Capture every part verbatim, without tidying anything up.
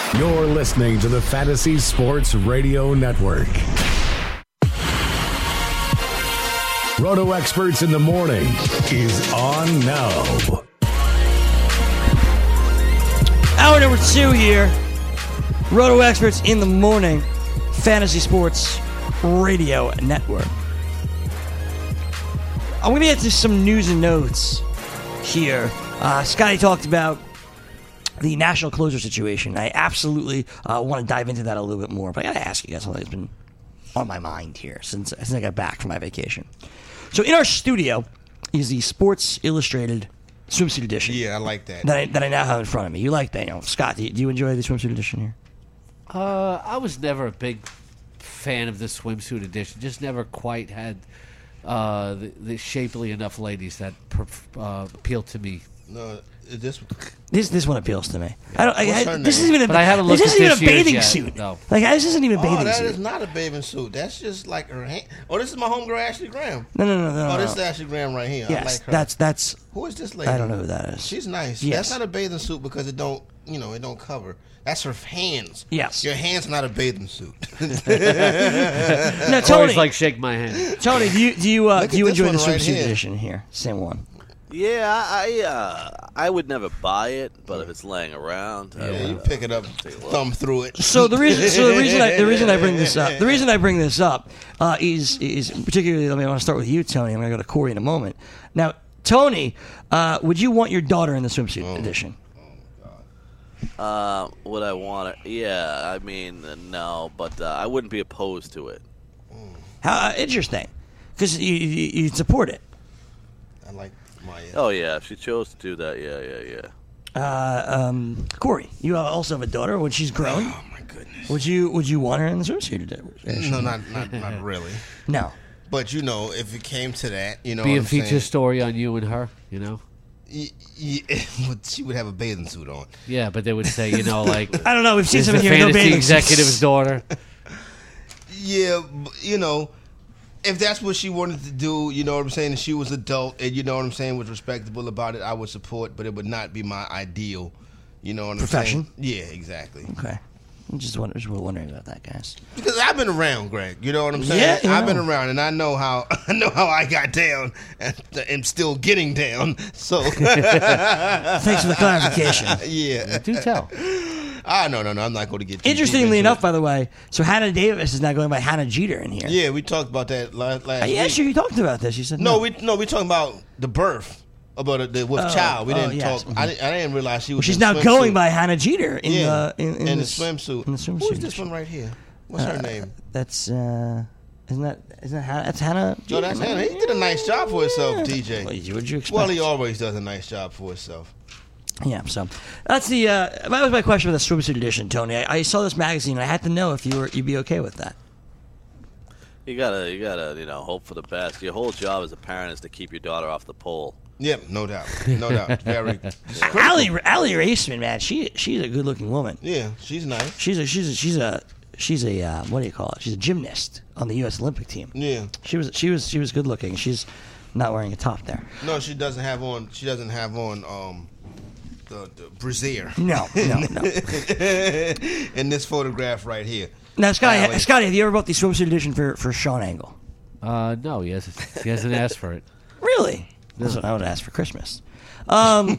You're listening to the Fantasy Sports Radio Network. Roto Experts in the Morning is on now. Hour number two here. Roto Experts in the Morning, Fantasy Sports Radio Network. I'm going to get to some news and notes here. Uh, Scotty talked about the national closer situation. I absolutely uh, want to dive into that a little bit more, but I got to ask you guys something that's been on my mind here since, since I got back from my vacation. So in our studio is the Sports Illustrated swimsuit edition. Yeah, I like that. That I, that I now have in front of me. You like that, you know? Scott, do you, do you enjoy the swimsuit edition here? Uh, I was never a big fan of the swimsuit edition. Just never quite had uh, the, the shapely enough ladies that uh, appealed to me. No, this this this one appeals to me. I don't. I, What's I, her this name? isn't even a. But I haven't this looked isn't at even a this year's bathing yet, suit. no. Like this isn't even a bathing Oh, that suit. is not a bathing suit. That's just like her hand. Oh, this is my homegirl Ashley Graham. No, no, no, no. Oh, no, this no. is Ashley Graham right here. Yes, I like her. that's that's. Who is this lady? I don't know who that is. She's nice. Yes. That's not a bathing suit because it don't, you know, it don't cover. That's her hands. Yes. Your hands not a bathing suit. No, Always Tony. like shake my hand. Tony, do you do you uh, Look do at you this enjoy the one right swimsuit here. edition here? Same one. Yeah, I I, uh, I would never buy it, but if it's laying around, I Yeah, would, you uh, pick it up, thumb through it. So the reason, so the reason, I, the reason I bring this up, the reason I bring this up uh, is is particularly. I mean, I want to start with you, Tony. I'm going to go to Corey in a moment. Now, Tony, uh, would you want your daughter in the swimsuit Oh. edition? uh, would I want it? Yeah, I mean, uh, no, but uh, I wouldn't be opposed to it. How uh, interesting, because you, you you'd support it. I like my. Uh, Oh yeah, if she chose to do that, yeah, yeah, yeah. Uh, um, Corey, you also have a daughter. When she's grown, oh my goodness. would you would you want her in the swimsuit edition? No, not not not really. No. But you know, if it came to that, you know, Be what a I'm feature saying? story on you and her, you know? Y- y- but she would have a bathing suit on. Yeah, but they would say, you know, like, I don't know. We've seen is some the in here. No fantasy bathing executive's suits. daughter. Yeah, b- you know, if that's what she wanted to do, you know what I'm saying, and she was adult, and you know what I'm saying, was respectable about it, I would support, but it would not be my ideal, you know what I'm Profession? saying? Yeah, exactly. Okay. I'm just wondering, just wondering about that, guys. Because I've been around, Greg. You know what I'm saying? Yeah, you I've been know. around, and I know how I know how I got down, and am still getting down. So, Thanks for the clarification. yeah. Do tell. Ah, no, no, no. I'm not going to get. Too deep Interestingly into enough, it. by the way, so Hannah Davis is now going by Hannah Jeter in here. Yeah, we talked about that last. last Uh, yeah, week. sure. You talked about this. You said No, we no, we talking about the birth about it, the with Oh, child. We oh, didn't yes, talk. mhm. I, didn't, I didn't realize she was. Well, she's in now swimsuit. going by Hannah Jeter in yeah, the in, in, in the this- swimsuit. In the swimsuit. Who's this one right here? What's her Uh, name? That's uh, isn't that isn't that Hannah? That's Hannah. No, Jeter, that's right? Hannah. He did a nice job for himself, D J. What would you expect? Well, he always does a nice job for himself. Yeah, so that's the uh, that was my question with the swimsuit edition, Tony. I, I saw this magazine and I had to know if you were you'd be okay with that. You gotta, you gotta, you know, hope for the best. Your whole job as a parent is to keep your daughter off the pole. Yep, no doubt, no doubt. Very. it's critical. Allie Allie Raceman, man, she she's a good looking woman. Yeah, she's nice. She's a she's a she's a she's a uh, what do you call it? She's a gymnast on the U S Olympic team. Yeah. She was she was she was good looking. She's not wearing a top there. No, she doesn't have on. She doesn't have on um the, the brassiere. No, no, no. In this photograph right here. Now, Scotty, Allie. Scotty, have you ever bought the swimsuit edition for for Sean Angle? Uh, no, he hasn't, he hasn't asked for it. Really? That's what I would ask for Christmas. Um,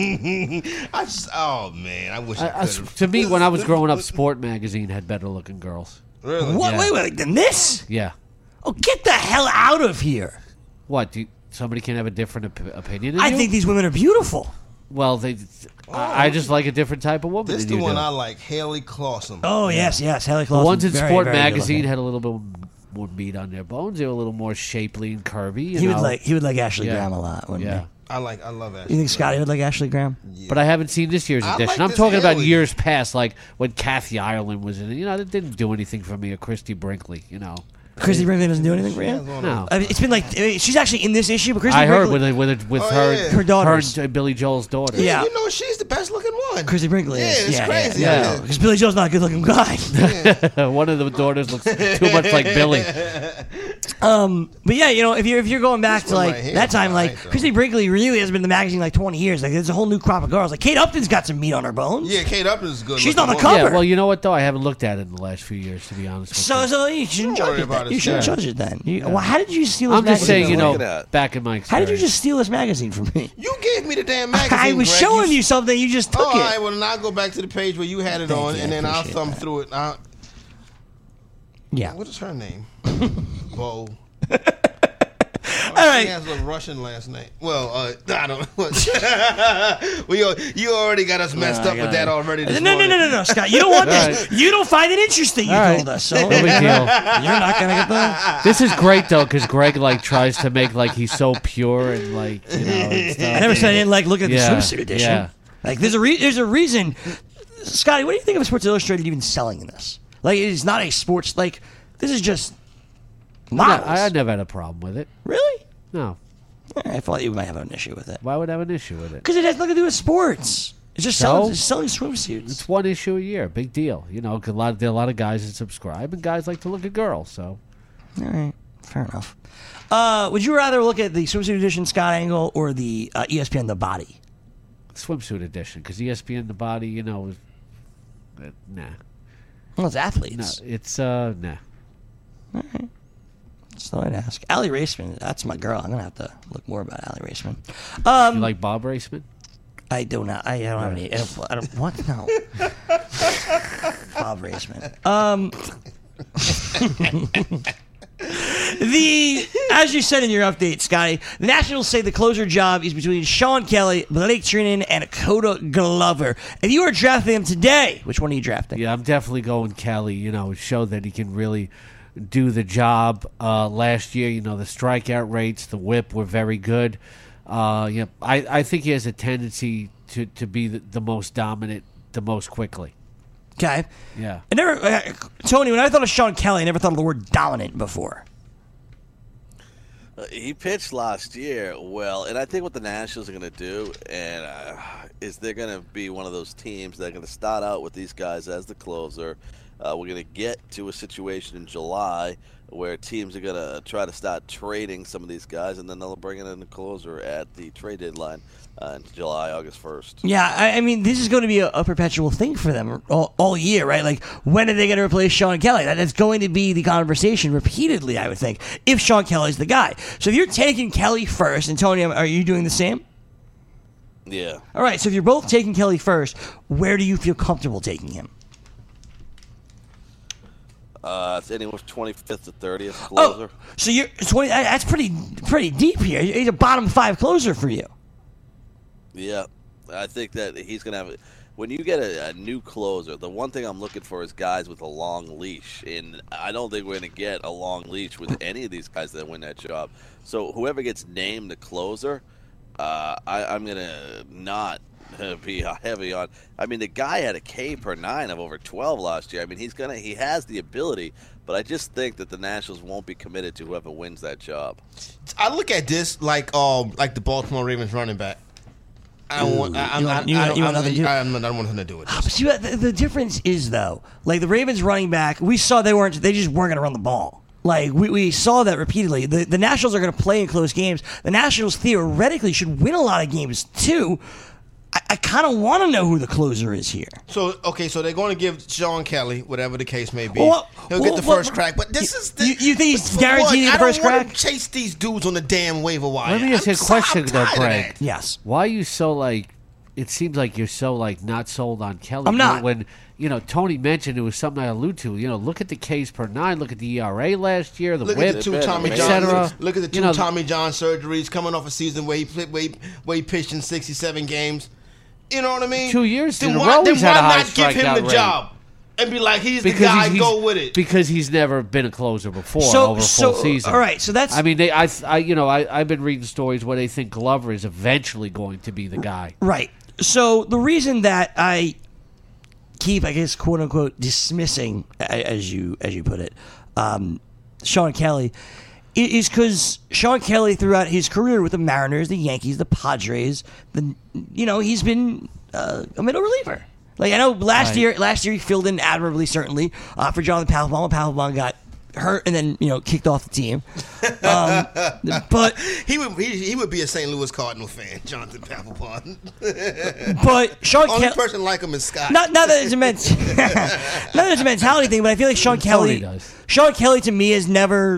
I just, oh man, I wish I, I, I, could. to me, when I was growing up, Sport Magazine had better looking girls. Really? what? Yeah. Wait, wait, than this? Yeah. Oh, get the hell out of here! What? Do you, somebody can have a different op- opinion than I you? think these women are beautiful. Well, they. I, I just like a different type of woman. This is than the you one do. I like, Haley Clausen. Oh yes, yes, Haley The Clausen. ones in very, Sport very good Magazine looking. had a little bit more meat on their bones. They were a little more shapely and curvy. You He know? would like he would like Ashley Yeah. Graham a lot, wouldn't Yeah. he? I like, I love Ashley. You think Scotty would like Ashley Graham? Yeah. But I haven't seen this year's I edition. like I'm this talking about Haley. years past, like when Kathy Ireland was in it. You know, that didn't do anything for me, or Christy Brinkley, you know. Christy Brinkley doesn't do anything for you? No. I mean, it's been like I mean, she's actually in this issue, but Christy I heard Brinkley, with with with Oh, her yeah. Her daughters. her and Billy Joel's daughter. Yeah. You know, she's the best looking one. Christy Brinkley Yeah, is. it's yeah, crazy. Yeah, Yeah. because Billy Joel's not a good looking guy. One of the daughters looks too much like Billy. Um, but yeah, you know, if you're if you're going back This to one like right here that is time, like alright, though. Christy Brinkley really has been in the magazine like twenty years. Like there's a whole new crop of girls. Like Kate Upton's got some meat on her bones. Yeah, Kate Upton is good. She's looking on the woman. cover. Yeah, well, you know what though? I haven't looked at it in the last few years, to be honest with So you. so you shouldn't Don't judge worry it. about Then. it, You shouldn't Scott. judge it then. You, well, how did you steal this I'm just magazine? saying, you know, Look at that. back in my How experience. did you just steal this magazine from me? You gave me the damn magazine. I was Greg. showing you something. You just took Oh, all it. right, well, then I'll go back to the page where you had it Thank on, you, and I then I'll appreciate thumb that. through it. I'll, Yeah. what is her name? Bo. All right. She has a Russian last name. Well, uh, I don't know. we, al- you already got us messed No, I up with got that it. already No, this no, no, morning. no, no, no, Scott. You don't want this. All right. You don't find it interesting. You All right. told us. So No big deal. you're not gonna get that. This is great though, because Greg like tries to make like he's so pure and like you know. And stuff. I never said I didn't like looking at Yeah, the swimsuit edition. yeah. Like there's a re- there's a reason. Scotty, what do you think of Sports Illustrated even selling in this? Like it is not a sports. Like this is just No, models. I, I never had a problem with it. Really? No, I thought you might have an issue with it why would I have an issue with it? because it has nothing to do with sports. It's just So? selling, it's selling swimsuits. It's one issue a year, big deal. You know, 'cause a lot there are a lot of guys that subscribe, and guys like to look at girls. So All right, fair enough. Uh, would you rather look at the swimsuit edition Scott Angle or the uh, E S P N The Body? swimsuit edition, because E S P N The Body, you know, is, uh, nah, Well, it's no, athletes. it's uh, nah. So I'd ask. Allie Raceman, that's my girl. I'm gonna have to look more about Allie Raceman. Um, You like Bob Raceman? I do not. I, I don't have any. I don't, I don't. What? No. Bob Raceman. Um. the as you said in your update, Scotty, the Nationals say the closer job is between Sean Kelly, Blake Trinan, and Dakota Glover. If you were drafting them today, which one are you drafting? Yeah, I'm definitely going Kelly. You know, show that he can really do the job. Uh, last year, you know, the strikeout rates, the whip were very good. Uh, yeah, I, I think he has a tendency to, to be the, the most dominant, the most quickly. Okay. Yeah. I never, uh, Tony. When I thought of Sean Kelly, I never thought of the word dominant before. Uh, He pitched last year well, and I think what the Nationals are going to do and uh, is they're going to be one of those teams that are going to start out with these guys as the closer. Uh, we're going to get to a situation in July where teams are going to try to start trading some of these guys, and then they'll bring in a closer at the trade deadline uh, in July, August first. Yeah, I, I mean, this is going to be a, a perpetual thing for them all, all year, right? Like, when are they going to replace Sean Kelly? That is going to be the conversation repeatedly, I would think, if Sean Kelly's the guy. So if you're taking Kelly first, and Tony, are you doing the same? Yeah. All right, so if you're both taking Kelly first, where do you feel comfortable taking him? Uh, it's anywhere from twenty-fifth to thirtieth closer. Oh, so you're twenty. That's pretty pretty deep here. He's a bottom five closer for you. Yeah, I think that he's going to have – when you get a, a new closer, the one thing I'm looking for is guys with a long leash. And I don't think we're going to get a long leash with any of these guys that win that job. So whoever gets named the closer, uh, I, I'm going to not be heavy on – I mean, the guy had a K per nine of over twelve last year. I mean, he's gonna he has the ability, but I just think that the Nationals won't be committed to whoever wins that job. I look at this like um like the Baltimore Ravens running back. I don't want. I, I'm You not. want- you I want- don't, you want I'm, nothing to do- I'm not, I don't want nothing to do with But this. see, the, the difference is though, like the Ravens running back, we saw they weren't. They just weren't going to run the ball. Like we, we saw that repeatedly. The the Nationals are going to play in close games. The Nationals theoretically should win a lot of games too. I, I kind of want to know who the closer is here. So okay, so they're going to give Sean Kelly, whatever the case may be, Well, he'll well, get the well, first crack. But this you- is the, you- you think he's for guaranteed one, to get the I don't first want crack? to chase these dudes on the damn waiver wire. Let me ask you a I'm so- question, I'm though, tired of Greg. that. Yes. Why are you so like? It seems like you're so like not sold on Kelly. I'm not. When you know Tony mentioned it was something I allude to. You know, look at the Ks per nine. Look at the E R A last year. The Look whip, at the two et Tommy John. cetera. Look, look at the two You know, Tommy John surgeries coming off a season where he played, where he, where he pitched in sixty-seven games. You know what I mean? Two years Then in a why, row then he's had why a high not give him strikeout the rate. job and be like, he's the because guy. he's, he's- Go with it. because he's never been a closer before So- over a so, full season. all right, so that's- I mean, they, I, I, you know, I, I've been reading stories where they think Glover is eventually going to be the guy. Right. So the reason that I keep, I guess, quote unquote, dismissing, a- as you as you put it, um, Sean Kelly i- is because Sean Kelly, throughout his career with the Mariners, the Yankees, the Padres, the you know he's been uh, a middle reliever. Like I know last Right. year, last year he filled in admirably, certainly uh, for Jonathan Papelbon. Papelbon got hurt and then you know kicked off the team. Um, but He would he, he would be a Saint Louis Cardinal fan, Jonathan Papelbon. but Sean Only Kelly. person like him is Scott. Not, not that it's a ment- not that it's a mentality thing, but I feel like Sean Kelly, Tony does. Sean Kelly to me has never.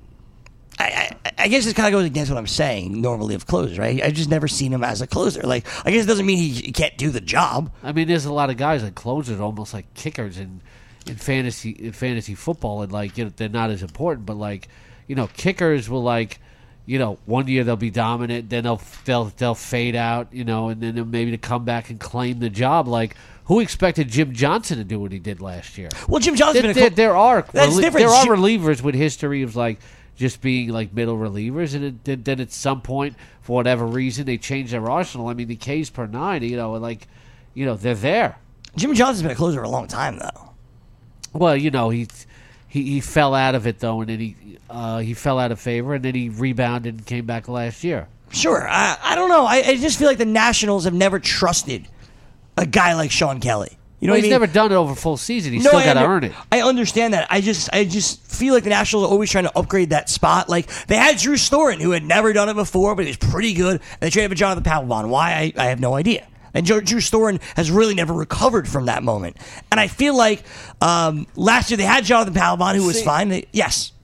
I, I, I guess this kind of goes against what I'm saying normally of closers, right? I've just never seen him as a closer. Like, I guess it doesn't mean he, he can't do the job. I mean, there's a lot of guys like closers, almost like kickers in in fantasy in fantasy football, and like you know they're not as important, but like you know kickers will like you know one year they'll be dominant, then they'll they'll they'll fade out, you know, and then they'll maybe to come back and claim the job. Like who expected Jim Johnson to do what he did last year? Well, Jim Johnson's There, been a there, clo- there are That's relie- different. there are Jim- relievers with history of like just being like middle relievers, and it, then, then at some point for whatever reason they change their arsenal. I mean, the K's per nine, you know, like you know they're there. Jim Johnson's been a closer for a long time, though. Well, you know, he he, he fell out of it though, and then he uh, he fell out of favor, and then he rebounded and came back last year. Sure. I, I don't know. I, I just feel like the Nationals have never trusted a guy like Sean Kelly. You know Well, what I he's mean? never done it over full season. He's No, still I got to under- earn it. I understand that. I just, I just feel like the Nationals are always trying to upgrade that spot. Like they had Drew Storen, who had never done it before, but he was pretty good. And they traded for Jonathan Papelbon. Why? I, I have no idea. And Drew Drew Storen has really never recovered from that moment. And I feel like um, last year they had Jonathan Papelbon, who was See- fine. They, yes.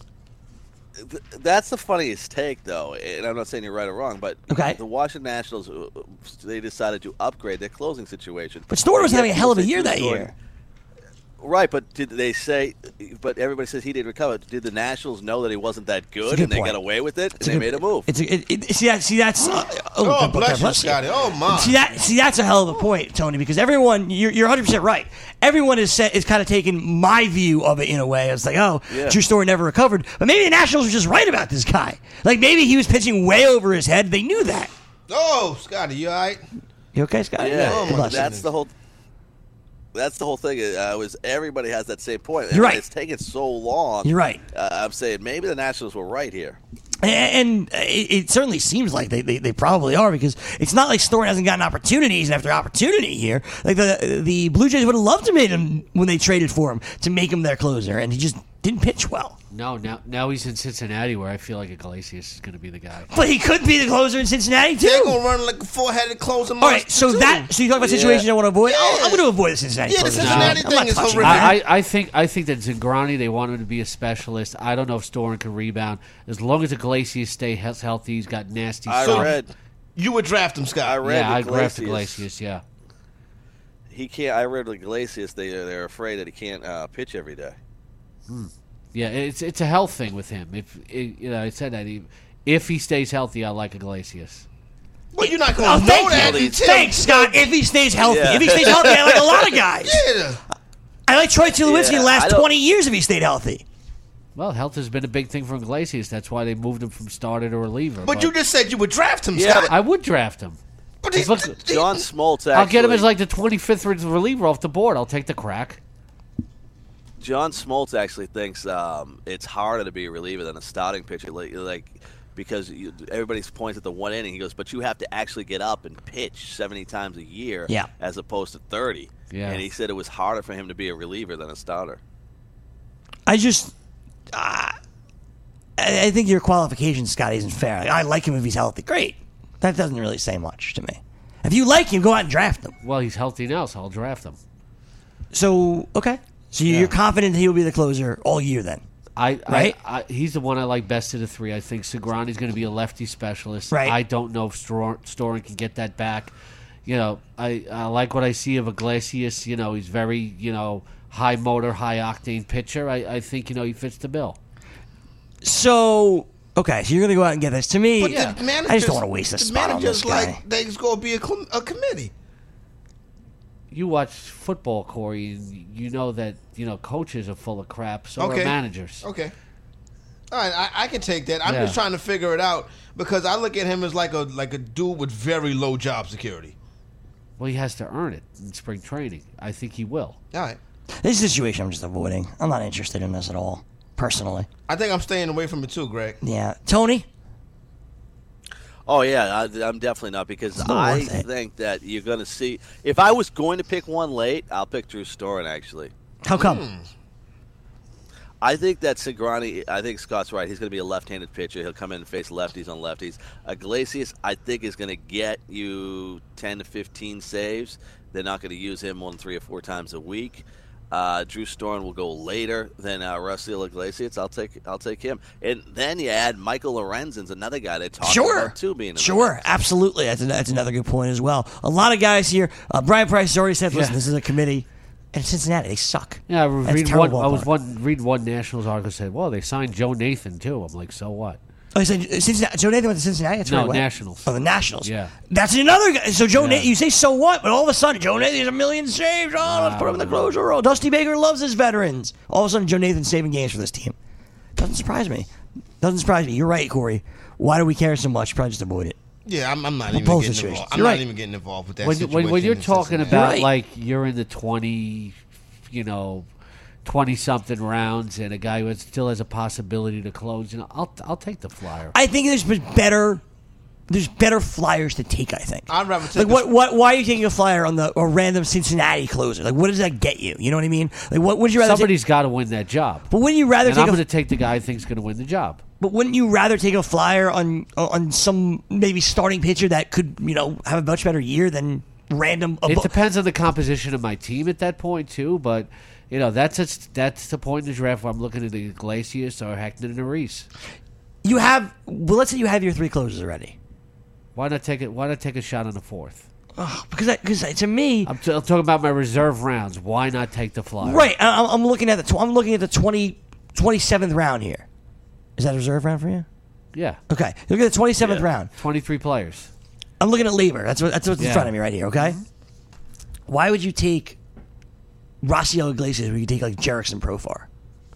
Th- That's the funniest take, though, and I'm not saying you're right or wrong, but Okay. the Washington Nationals, uh, they decided to upgrade their closing situation. But Storen was Yet having a hell of a people say year that Drew Storen- year. Right, but did they say? But everybody says he didn't recover. Did the Nationals know that he wasn't that good, a good and they point. got away with it, It's and they good- made a move? It's a, it, it, see that. See that's. Uh, oh, Oh, God bless you, you. Scotty. Oh, my. See that? See that's a hell of a point, Tony. Because everyone, you're you're one hundred percent right. Everyone is set, is kind of taking my view of it in a way. It's like, oh, Yeah. Drew Storen never recovered, but maybe the Nationals were just right about this guy. Like maybe he was pitching way over his head. They knew that. Oh, Scotty, you all right? You okay, Scott? Yeah, Oh, God my bless you. that's the whole. That's the whole thing. Uh, was everybody has that same point? You're right. It's taken so long. You're right. Uh, I'm saying maybe the Nationals were right here. And it, it certainly seems like they, they, they probably are because it's not like Storen hasn't gotten opportunities after opportunity here. Like the the Blue Jays would have loved to make him when they traded for him to make him their closer, and he just didn't pitch well. No, now now he's in Cincinnati, where I feel like Iglesias is going to be the guy. But he could be the closer in Cincinnati too. They're gonna run like a four-headed closer. All right, so that so you talk about Yeah. situations I want to avoid. Yeah. Oh, I'm going to avoid the Cincinnati. Yeah, the closer. Cincinnati I'm thing not is touching horrific. that. I, I, I think I think that Zangrani, they want him to be a specialist. I don't know if Storen can rebound. As long as Iglesias stay he- healthy, he's got nasty I stuff. read. you would draft him, Scott. I read. Yeah, I Iglesias. grabbed Iglesias, yeah. He can't. I read Iglesias. They they're afraid that he can't uh, pitch every day. Yeah, it's it's a health thing with him. If it, you know, I said that he, if he stays healthy, I like Iglesias. Well, you're not Oh, gonna know thank that. you. until- Thanks, Scott. If he stays healthy. Yeah. If he stays healthy, I like a lot of guys. Yeah. I like Troy Tulowitzki Yeah, the last I don't- twenty years if he stayed healthy. Well, health has been a big thing for Iglesias. That's why they moved him from starter to reliever. But you just said you would draft him, Yeah, Scott. I would draft him. But he's, Look, he- John Smoltz. Actually, I'll get him as like the twenty-fifth reliever off the board. I'll take the crack. John Smoltz actually thinks um, it's harder to be a reliever than a starting pitcher, like, like because you, everybody points at the one inning. He goes, but you have to actually get up and pitch seventy times a year, Yeah. as opposed to thirty. Yeah. And he said it was harder for him to be a reliever than a starter. I just, uh, I, I think your qualification, Scotty, isn't fair. Like, I like him if he's healthy. Great. That doesn't really say much to me. If you like him, go out and draft him. Well, he's healthy now, so I'll draft him. So, okay. So you're Yeah. confident he will be the closer all year then? I, Right? I, I he's the one I like best of the three. I think Sagrani's going to be a lefty specialist. Right. I don't know if Stor- Storen can get that back. You know, I, I like what I see of Iglesias. You know, he's very, you know, high motor, high octane pitcher. I, I think, you know, he fits the bill. So, okay, so you're going to go out and get this. To me, but Yeah. the managers, I just don't want to waste a the spot on this managers guy. like there's going to be a, com- a committee. You watch football, Corey, and you know that, you know, coaches are full of crap. So Okay. are managers. Okay. All right, I, I can take that. I'm Yeah. just trying to figure it out because I look at him as like a like a dude with very low job security. Well, he has to earn it in spring training. I think he will. All right. This situation I'm just avoiding. I'm not interested in this at all. personally. I think I'm staying away from it too, Greg. Yeah. Tony? Oh, yeah, I, I'm definitely not because It's not I worth it. think that you're going to see. If I was going to pick one late, I'll pick Drew Storen, actually. How come? Mm. I think that Cingrani, I think Scott's right. He's going to be a left-handed pitcher. He'll come in and face lefties on lefties. Iglesias, I think, is going to get you ten to fifteen saves. They're not going to use him more than three or four times a week. Uh, Drew Storen will go later than uh, Raisel Iglesias. I'll take I'll take him. And then you add Michael Lorenzen's another guy they talked Sure. about too being in the Sure, mix. absolutely. That's, a, that's another good point as well. A lot of guys here. Uh, Brian Price has already said, listen, Yeah. this is a committee. And Cincinnati, they suck. Yeah, I was That's reading terrible one. I was ballpark. one read one Nationals article that said, "Well, they signed Joe Nathan too." I'm like, so what? Oh, he said Cincinnati. Joe Nathan went to Cincinnati. That's No, right. What? Nationals. Oh, the Nationals. Yeah. That's another guy. So Joe Yeah. Nathan, you say so what? But all of a sudden, Joe Nathan has a million saves. Oh, let's put him in the closer role. Dusty Baker loves his veterans. All of a sudden, Joe Nathan's saving games for this team. Doesn't surprise me. Doesn't surprise me. You're right, Corey. Why do we care so much? Probably just avoid it. Yeah, I'm, I'm not even both getting situations. involved. I'm You're not right. even getting involved with that When, situation. when, when you're in talking Cincinnati. about Right. like you're in the twenty, you know, twenty something rounds, and a guy who has, still has a possibility to close, you know, I'll I'll take the flyer. I think there's better. There's better flyers to take. I think. I'd rather take Like the- what? What? Why are you taking a flyer on the a random Cincinnati closer? Like what does that get you? You know what I mean? Like what would you rather? Somebody's take? got to win that job, But wouldn't you rather and take I'm a? going to take the guy I think's going to win the job. But wouldn't you rather take a flyer on on some maybe starting pitcher that could you know have a much better year than random? It abo- depends on the composition of my team at that point too, but you know that's a, that's the point in the draft where I'm looking at the Iglesias or Hector Neris. you have. Well, let's say you have your three closers already. Why not take it? Why not take a shot on the fourth? Ugh, because that, because to me, I'm, t- I'm talking about my reserve rounds. Why not take the flyer? right? I- I'm, I'm looking at the tw- I'm looking at the twenty, twenty-seventh round here. Is that a reserve round for you? Yeah. Okay, look at the twenty-seventh Yeah. round. twenty-three players. I'm looking at labor. That's what that's what's in Yeah. front of me right here. Okay. Why would you take Raisel Iglesias when you take like Jerickson Profar?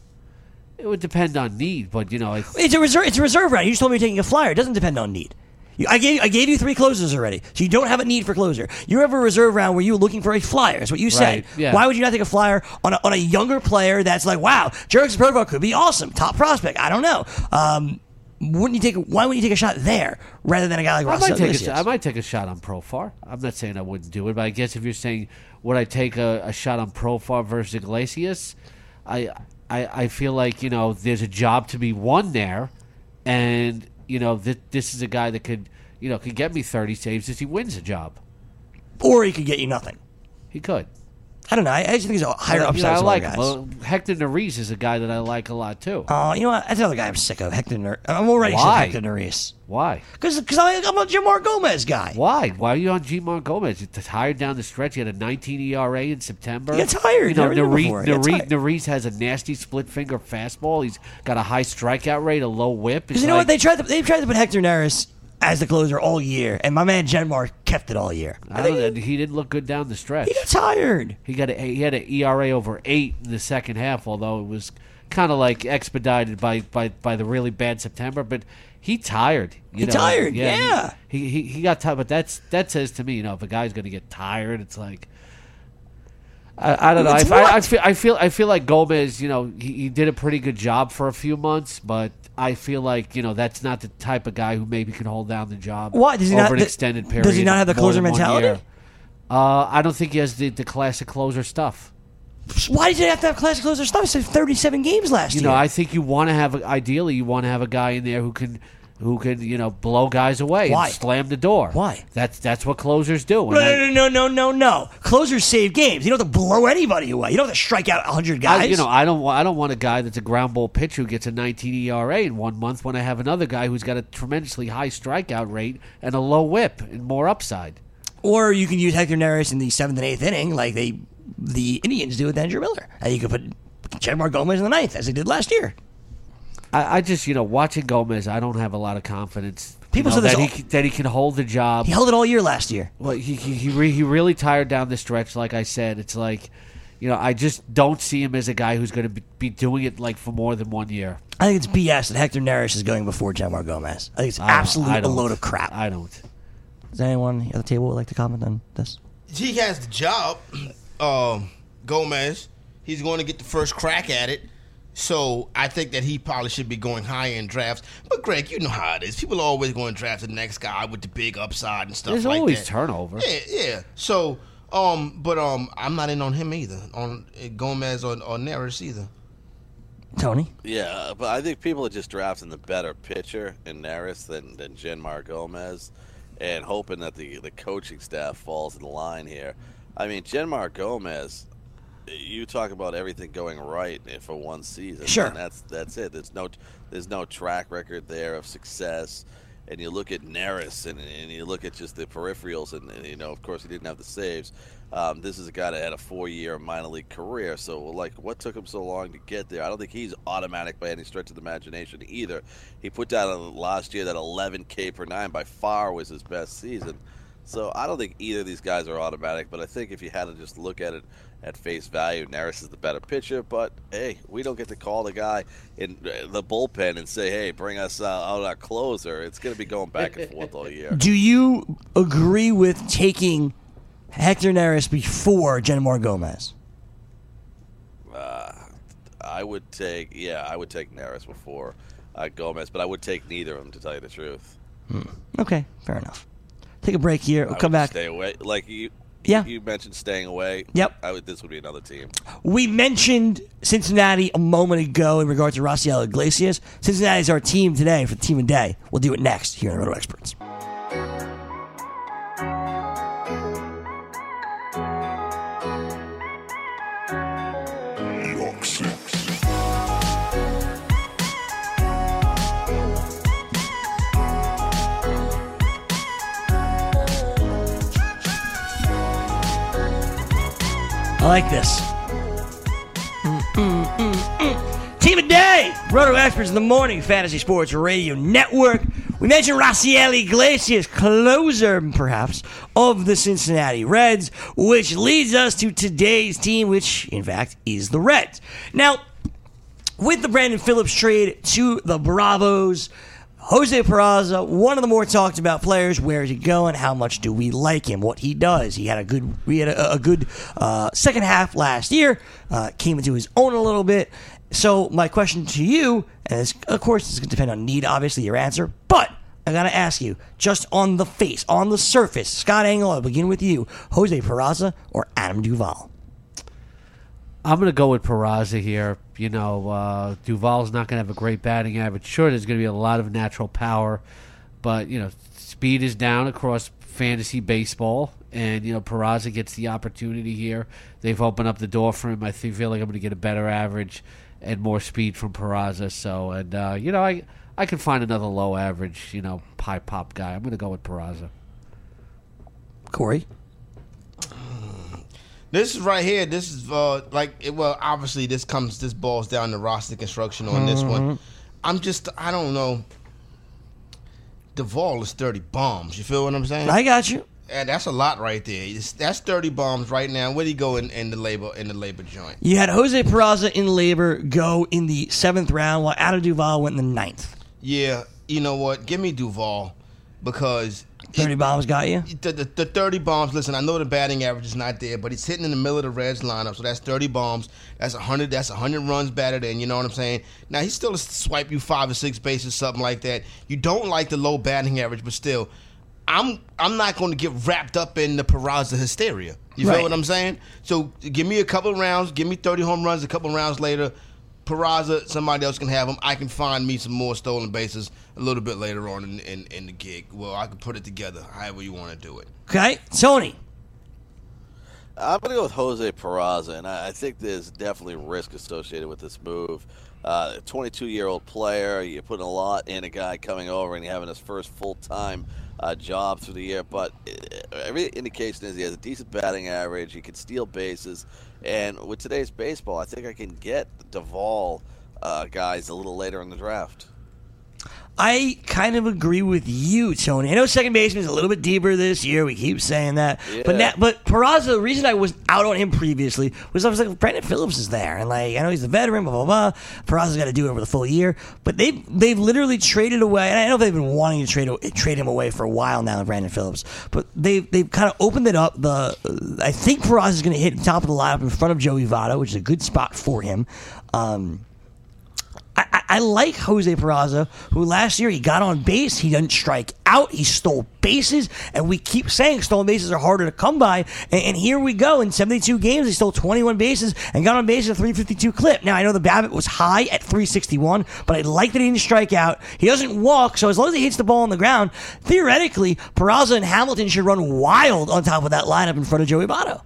It would depend on need, but you know, I, It's a reserve. It's a reserve round. You just told me you're taking a flyer. It doesn't depend on need. You, I gave I gave you three closers already, so you don't have a need for closer. You have a reserve round where you're looking for a flyer. That's what you said. Right, yeah. Why would you not take a flyer on a, on a younger player that's like, wow, Jerickson Profar could be awesome, top prospect. I don't know. Um, wouldn't you take? Why wouldn't you take a shot there rather than a guy like I Raisel might take a, Iglesias? sh- I might take a shot on Profar. I'm not saying I wouldn't do it, but I guess if you're saying would I take a, a shot on Profar versus Iglesias, I, I I feel like you know there's a job to be won there, and you know th- this is a guy that could you know could get me thirty saves if he wins a job. Or he could get you nothing. He could. I don't know. I, I just think he's a higher You know, upside I than like other him. guys. Well, Hector Neris is a guy that I like a lot too. Oh, you know what? That's another guy I'm sick of. Hector Ner- I'm already Why? sick of Hector Neris. Why? Because I'm a Jamar Gomez guy. Why? Why are you on G. Mon Gomez? You're tired down the stretch. He had a nineteen E R A in September. He got tired. You know, Never did Nari- before. He got Nari- tired. Nariz has a nasty split finger fastball. He's got a high strikeout rate, a low whip. Because you know what? They tried to they tried to put Hector Neris as the closer all year, and my man Genmar kept it all year. I don't know. He didn't look good down the stretch. He got tired. He got a, he had an E R A over eight in the second half, although it was kind of like expedited by, by, by the really bad September. But he tired. You He know? tired, he- yeah. He, he he got tired. But that's that says to me, you know, if a guy's going to get tired, it's like. I, I don't know. I, It's I, I what? feel I feel I feel like Gomez. You know, he, he did a pretty good job for a few months, but I feel like you know that's not the type of guy who maybe can hold down the job. Why? Does he over not- an th- extended period? does he not have the more closer than one mentality? year. Uh, I don't think he has the, the classic closer stuff. Why did you have to have classic closer stuff? He said thirty-seven games last You year. know, I think you want to have a, ideally you want to have a guy in there who can who can you know blow guys away Why? and slam the door. Why? That's that's what closers do. And no, I- no, no, no, no, no, no. Closers save games. You don't have to blow anybody away. You don't have to strike out one hundred guys. I, you know, I don't want I don't want a guy that's a ground ball pitcher who gets a nineteen E R A in one month when I have another guy who's got a tremendously high strikeout rate and a low whip and more upside. Or you can use Hector Neris in the seventh and eighth inning, like they the Indians do with Andrew Miller, and you could put Genmar Gomez in the ninth, as they did last year. I, I just you know watching Gomez, I don't have a lot of confidence. you People know, said this that all- he can- that he can hold the job. He held it all year last year. Well, he he he, re, he really tired down the stretch. Like I said, it's like, you know, I just don't see him as a guy who's going to be, be doing it like for more than one year. I think it's B S that Hector Neris is going before Genmar Gomez. I think it's I don't- absolutely I a don't. load of crap. I don't. Does anyone at the table would like to comment on this? He has the job. Um, Gomez. He's going to get the first crack at it. So I think that he probably should be going higher in drafts. But Greg, you know how it is. People are always going to draft the next guy with the big upside and stuff There's like that. always turnover. Yeah, yeah. So, um, but um, I'm not in on him either, on Gomez or, or Neris either. Tony? Yeah, but I think people are just drafting the better pitcher in Neris than, than Genmar Gomez and hoping that the, the coaching staff falls in line here. I mean, Genmar Gomez, you talk about everything going right for one season. Sure. And that's that's it. There's no there's no track record there of success. And you look at Neris and, and you look at just the peripherals, and, and you know, of course, he didn't have the saves. Um, this is a guy that had a four-year minor league career. So, like, what took him so long to get there? I don't think he's automatic by any stretch of the imagination either. He put down last year that eleven K per nine by far was his best season. So I don't think either of these guys are automatic, but I think if you had to just look at it at face value, Neris is the better pitcher. But, hey, we don't get to call the guy in the bullpen and say, hey, bring us uh, out our closer. It's going to be going back and forth all year. Do you agree with taking Hector Neris before Genmar Gomez? Uh, I would take, yeah, I would take Neris before uh, Gomez, but I would take neither of them, to tell you the truth. Hmm. Okay, fair enough. Take a break here. We'll I come would back. Stay away. Like you, Yeah. you mentioned staying away. Yep. I would. This would be another team. We mentioned Cincinnati a moment ago in regard to Raciel Iglesias. Cincinnati is our team today for the Team of the Day. We'll do it next here on Roto Experts. I like this. Mm, mm, mm, mm. Team of Day, Roto Experts in the Morning, Fantasy Sports Radio Network. We mentioned Raciel Iglesias, closer perhaps, of the Cincinnati Reds, which leads us to today's team, which in fact is the Reds. Now, with the Brandon Phillips trade to the Bravos, Jose Peraza, one of the more talked about players. Where is he going? How much do we like him? What he does? He had a good, we had a, a good uh, second half last year. Uh, came into his own a little bit. So my question to you, and it's, of course it's going to depend on need, obviously your answer, but I got to ask you, just on the face, on the surface, Scott Engel, I'll begin with you. Jose Peraza or Adam Duvall? I'm going to go with Peraza here. You know, uh, Duvall's not going to have a great batting average. Sure, there's going to be a lot of natural power, but, you know, speed is down across fantasy baseball, and, you know, Peraza gets the opportunity here. They've opened up the door for him. I think, feel like I'm going to get a better average and more speed from Peraza. So, and, uh, you know, I I can find another low average, you know, pie pop guy. I'm going to go with Peraza. Corey? This is right here. This is uh, like it, well, obviously this comes this boils down to roster construction on this one. I'm just I don't know. Duvall is thirty bombs. You feel what I'm saying? I got you. And that's a lot right there. It's, that's thirty bombs right now. Where do you go in, in the labor in the labor joint? You had Jose Peraza in labor go in the seventh round, while Adam Duvall went in the ninth. Yeah, you know what? Give me Duvall because thirty it, bombs got you? The, the, the thirty bombs, listen, I know the batting average is not there, but he's hitting in the middle of the Reds lineup, so that's thirty bombs. That's one hundred That's one hundred runs batted in, you know what I'm saying? Now, he's still a swipe you five or six bases, something like that. You don't like the low batting average, but still, I'm I'm not going to get wrapped up in the Peraza hysteria. You feel Right. what I'm saying? So give me a couple of rounds, give me thirty home runs, a couple of rounds later, Peraza, somebody else can have him. I can find me some more stolen bases a little bit later on in, in, in the gig. Well, I can put it together however you want to do it. Okay, Tony. I'm going to go with Jose Peraza, and I I think there's definitely risk associated with this move. Uh, twenty-two-year-old player, you're putting a lot in a guy coming over and having his first full-time uh, job through the year. But uh, every indication is he has a decent batting average. He can steal bases. And with today's baseball, I think I can get Duvall uh, guys a little later in the draft. I kind of agree with you, Tony. I know second baseman is a little bit deeper this year. We keep saying that, Yeah. but now, but Peraza, the reason I was out on him previously was I was like, Brandon Phillips is there, and like I know he's a veteran, blah blah blah. Peraza's got to do it over the full year, but they've they've literally traded away, and I know they've been wanting to trade trade him away for a while now, Brandon Phillips, but they've they've kind of opened it up. The I think Peraza is going to hit top of the lineup in front of Joey Votto, which is a good spot for him. Um, I like Jose Peraza, who last year he got on base, he didn't strike out, he stole bases, and we keep saying stolen bases are harder to come by. And, and here we go. In seventy-two games, he stole twenty-one bases and got on base at a three fifty-two clip. Now, I know the BABIP was high at three sixty-one, but I like that he didn't strike out. He doesn't walk, so as long as he hits the ball on the ground, theoretically, Peraza and Hamilton should run wild on top of that lineup in front of Joey Votto.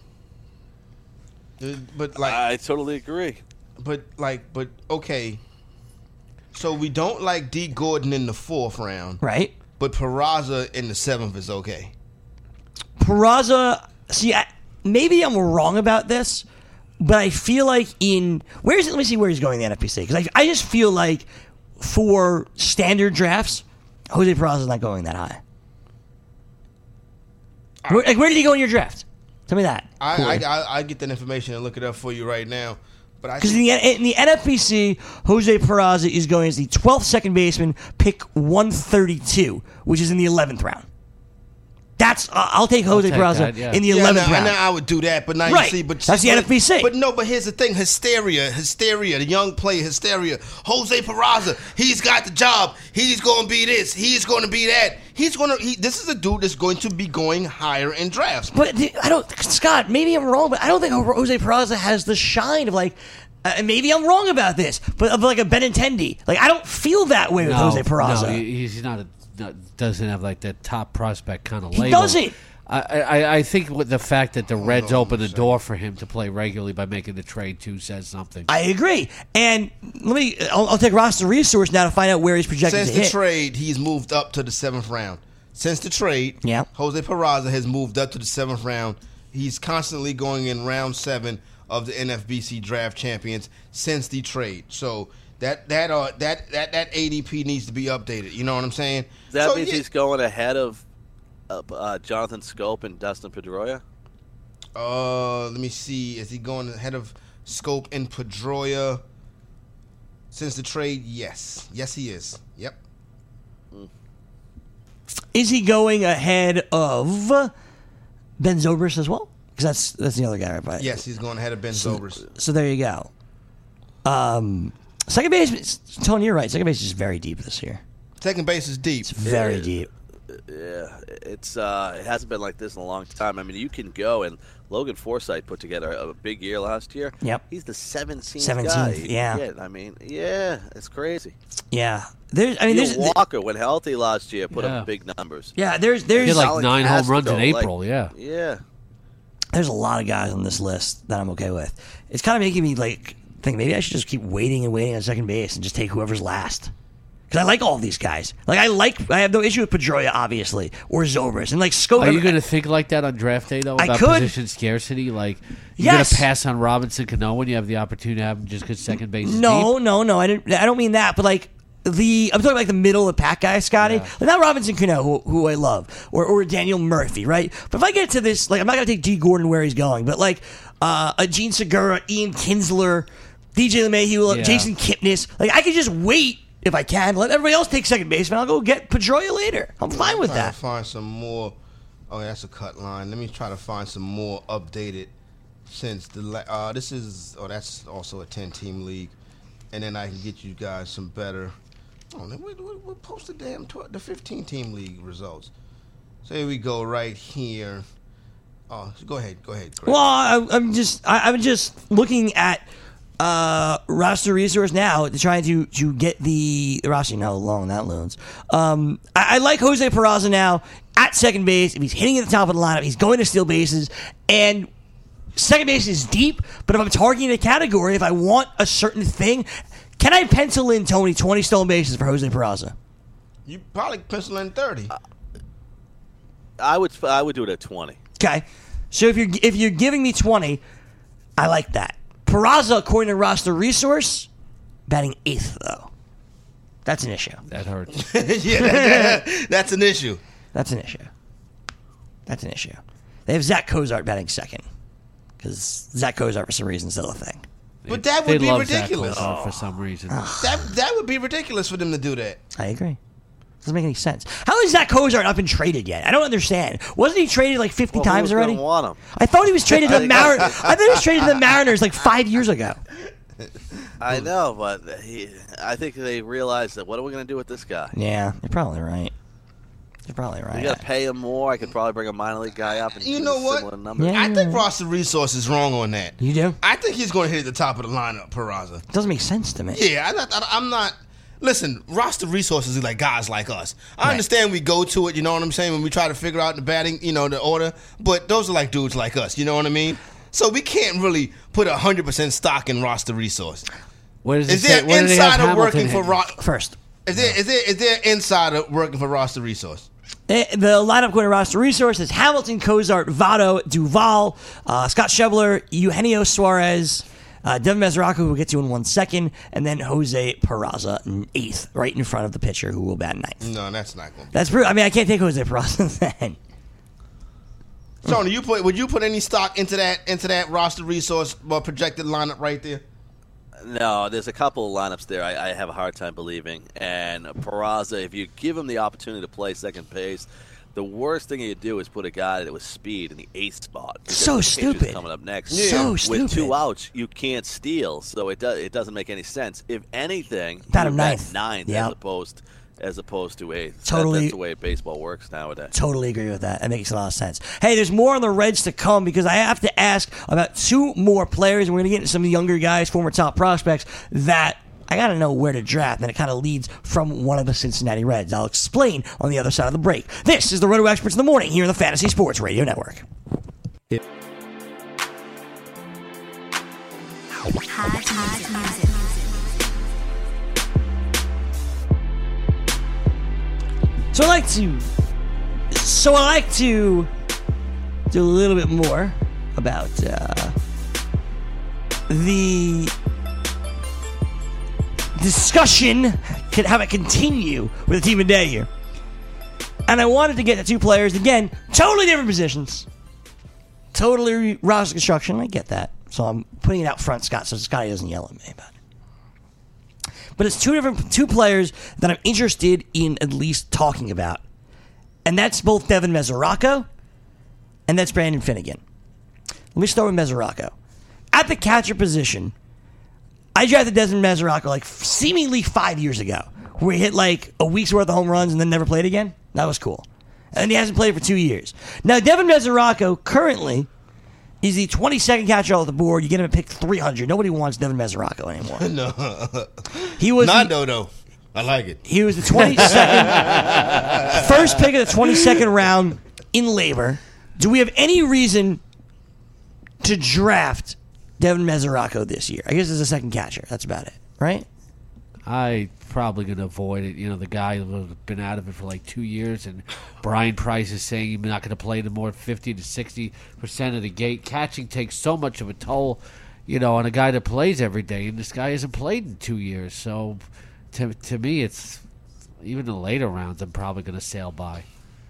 Uh, But like, I totally agree. but like, but okay. So we don't like D. Gordon in the fourth round, Right? but Peraza in the seventh is okay. Peraza, see, I, maybe I'm wrong about this, but I feel like in where is it? Let me see where he's going in the N F P C, because I, I just feel like for standard drafts, Jose Peraza's not going that high. Where, like, where did he go in your draft? Tell me that. I I, I I get that information and look it up for you right now. But I Because in think, the, in the N F P C, Jose Peraza is going as the twelfth second baseman, pick one thirty-two, which is in the eleventh round. That's uh, I'll take Jose take Peraza that, yeah. in the yeah, eleventh now, round. now I would do that, but now Right. you see, but That's the but, N F P C. But no, but here's the thing: hysteria, hysteria, the young player hysteria. Jose Peraza, he's got the job. He's going to be this. He's going to be that. He's going to. He, this is a dude that's going to be going higher in drafts. But the- I don't, Scott. Maybe I'm wrong, but I don't think Jose Peraza has the shine of like. Uh, and maybe I'm wrong about this, but of like a Benintendi. Like I don't feel that way with No, Jose Peraza. no, he- he's not. A, not doesn't have like that top prospect kind of He label. doesn't. I, I, I think with the fact that the Reds on opened a the second. door for him to play regularly by making the trade too says something. I agree. And let me. I'll, I'll take roster resource now to find out where he's projected Since to the hit. trade, he's moved up to the seventh round. Since the trade, Yeah. Jose Peraza has moved up to the seventh round. He's constantly going in round seven of the N F B C Draft Champions since the trade. So that that uh that that that A D P needs to be updated. You know what I'm saying? That so, means yeah, he's going ahead of uh, uh, Jonathan Scope and Dustin Pedroia. Uh, let me see. Is he going ahead of Scope and Pedroia since the trade? Yes, yes, he is. Yep. Is he going ahead of Ben Zobrist as well? Because that's that's the other guy, right? by- Yes, he's going ahead of Ben Zobrist. So there you go. Um, second base, Tony, you're right. Second base is very deep this year. Second base is deep. Very Yeah. deep. Yeah, it's uh, it hasn't been like this in a long time. I mean, you can go and Logan Forsythe put together a big year last year. Yep. He's the seventeenth, seventeenth, guy. you can yeah. get. I mean, yeah, it's crazy. Yeah. There's. I mean, there's. Neil Walker, when healthy last year, put Yeah. up big numbers. Yeah. There's. He There's. had like Colin nine home runs in Castro, like- April. yeah. Yeah. There's a lot of guys on this list that I'm okay with. It's kind of making me like think maybe I should just keep waiting and waiting on second base and just take whoever's last. Because I like all these guys. Like I like, I have no issue with Pedroia, obviously, or Zobrist, and like Scope. Are you going to think like that on draft day though I about could. position scarcity? Like you're Yes. going to pass on Robinson Cano when you have the opportunity to have him just because second base is No, deep? no, no. I didn't. I don't mean that. But like the, I'm talking like the middle of the pack guy, Scotty. Yeah. Like not Robinson Cano, who, who I love, or or Daniel Murphy, right? But if I get to this, like I'm not going to take G. Gordon where he's going, but like uh, a Gene Segura, Ian Kinsler, D J LeMahieu, Yeah. Jason Kipnis. Like I could just wait. If I can, let everybody else take second base, and I'll go get Pedroia later. I'm fine with Trying that. to find some more. Oh, that's a cut line. Let me try to find some more updated. Since the la- uh, this is oh that's also a ten team league, and then I can get you guys some better. Oh, then we we we'll post the damn tw- the fifteen team league results. So here we go right here. Oh, go ahead, go ahead. Greg. Well, I, I'm just I, I'm just looking at uh, roster resource now to try to to get the, the roster. How long that loans. Um, I, I like Jose Peraza now at second base. If he's hitting at the top of the lineup, he's going to steal bases, and second base is deep. But if I'm targeting a category, if I want a certain thing, can I pencil in Tony twenty stolen bases for Jose Peraza? You probably pencil in thirty. I would I would do it at twenty. Okay, so if you're if you're giving me twenty, I like that. Peraza, according to roster resource, batting eighth though. That's an issue. That hurts. yeah, that- that- that's an issue. That's an issue. That's an issue. They have Zach Cozart batting second because Zach Cozart for some reason is still a thing. But that They would be love Zach ridiculous. Cozart for some reason. That that would be ridiculous for them to do that. I agree. Doesn't make any sense. How has Zach Cozart not been traded yet? I don't understand. Wasn't he traded like fifty Well, who times was gonna already? want him? I thought he was traded to I the think- Mariners. I thought he was traded to the Mariners like five years ago. I know, but he, I think they realized that what are we going to do with this guy? Yeah, you're probably right. You're probably right. We got to pay him more. I could probably bring a minor league guy up and You do know a what? similar number. Yeah. I think roster resource is wrong on that. You do? I think he's going to hit at the top of the lineup, Peraza. It doesn't make sense to me. Yeah, I, I, I'm not. Listen, roster resources are like guys like us. I Right. understand we go to it, you know what I'm saying, when we try to figure out the batting, you know, the order, but those are like dudes like us, you know what I mean? So we can't really put one hundred percent stock in roster resource. Where does it Is say- there where do they have insider Hamilton working for hitting? ro- First, is there, is there is there insider working for roster resource? the, the lineup according to roster resources: Hamilton, Cozart, Votto, Duvall, uh, Scott Schebler, Eugenio Suarez, uh, Devin Mesoraco, who we'll get to in one second, and then Jose Peraza in eighth, right in front of the pitcher, who will bat ninth. No, that's not going to be. That's true. I mean, I can't take Jose Peraza then. Tony, you put would you put any stock into that into that roster resource or projected lineup right there? No, there's a couple of lineups there I, I have a hard time believing. And Peraza, if you give him the opportunity to play second base, the worst thing you do is put a guy that was speed in the eighth spot. because So the pitcher's stupid. Coming up next. So With stupid. two outs, you can't steal, so it does it doesn't make any sense. If anything, Bat you him bat ninth. ninth Yep. as opposed as opposed to eighth. That- Totally. that's the way baseball works nowadays. Totally agree with that. That makes a lot of sense. Hey, there's more on the Reds to come because I have to ask about two more players, and we're going to get into some of the younger guys, former top prospects, that I got to know where to draft, and it kind of leads from one of the Cincinnati Reds. I'll explain on the other side of the break. This is the Roto Experts in the Morning here on the Fantasy Sports Radio Network. Hot music. So I like to, so I like to do a little bit more about uh, the discussion, can have it continue with the team of the day here. And I wanted to get the two players, again, totally different positions. Totally roster construction, I get that. So I'm putting it out front, Scott, so Scotty doesn't yell at me about it. But it's two different two players that I'm interested in at least talking about. And that's both Devin Mesoraco and that's Brandon Finnegan. Let me start with Mesoraco. At the catcher position, I drafted Devin Mesoraco like seemingly five years ago, where he hit like a week's worth of home runs and then never played again. That was cool. And he hasn't played for two years. Now, Devin Mesoraco currently is the twenty-second catcher off the board. You get him at pick three hundred. Nobody wants Devin Mesoraco anymore. No. He was Not the, though, though. I like it. He was the twenty-second first pick of the twenty-second round in labor. Do we have any reason to draft Devin Mesoraco this year? I guess as a second catcher. That's about it, right? I probably going to avoid it. You know, the guy who's been out of it for like two years, and Brian Price is saying he's not going to play the more fifty to sixty percent of the gate. Catching takes so much of a toll, you know, on a guy that plays every day, and this guy hasn't played in two years. So, to to me, it's even the later rounds. I'm probably going to sail by.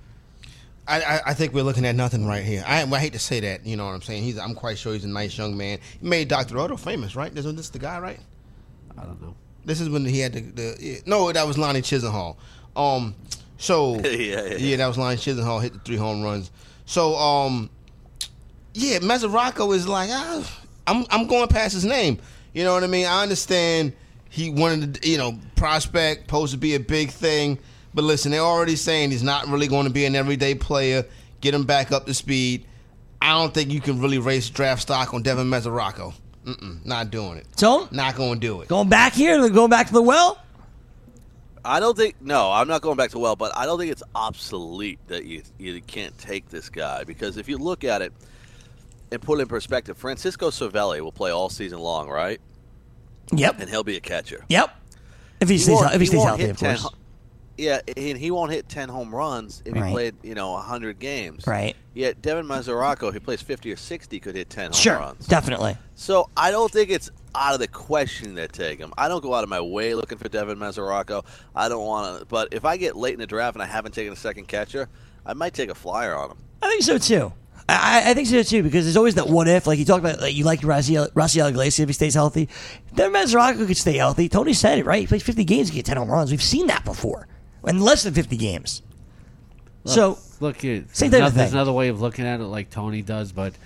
I, I, I think we're looking at nothing right here. I, I hate to say that, you know what I'm saying. He's I'm quite sure he's a nice young man. He made Doctor Otto famous, right? Isn't this the guy, right? I don't know. This is when he had the, the yeah, no, that was Lonnie Chisenhall. Um, so yeah, yeah, yeah. yeah, that was Lonnie Chisenhall hit the three home runs. So um, yeah, Mesoraco is like ah, I'm I'm going past his name. You know what I mean? I understand he wanted to, you know, prospect supposed to be a big thing, but listen, they're already saying he's not really going to be an everyday player. Get him back up to speed. I don't think you can really raise draft stock on Devin Mesoraco. Mm-mm, not doing it. So, Not going to do it. going back here, going back to the well. I don't think no, I'm not going back to well, but I don't think it's obsolete that you you can't take this guy because if you look at it and put it in perspective, Francisco Cervelli will play all season long, right? Yep. And he'll be a catcher. Yep. If he stays, won't- if he stays won't healthy, hit of ten course. ho- Yeah, and he won't hit ten home runs if Right. he played, you know, one hundred games. Right. Yet Devin Mesoraco, if he plays fifty or sixty, could hit ten home Sure, runs. definitely. So I don't think it's out of the question to take him. I don't go out of my way looking for Devin Mesoraco. I don't want to. But if I get late in the draft and I haven't taken a second catcher, I might take a flyer on him. I think so too. I, I think so too because there's always that what if. Like you talk about, like you like Raciel Iglesias if he stays healthy. Devin Mesoraco could stay healthy. Tony said it right. He plays fifty games, he get ten home runs. We've seen that before, in less than fifty games. Look, So look, it, same there's, type of another, there's thing. another way of looking at it, like Tony does, but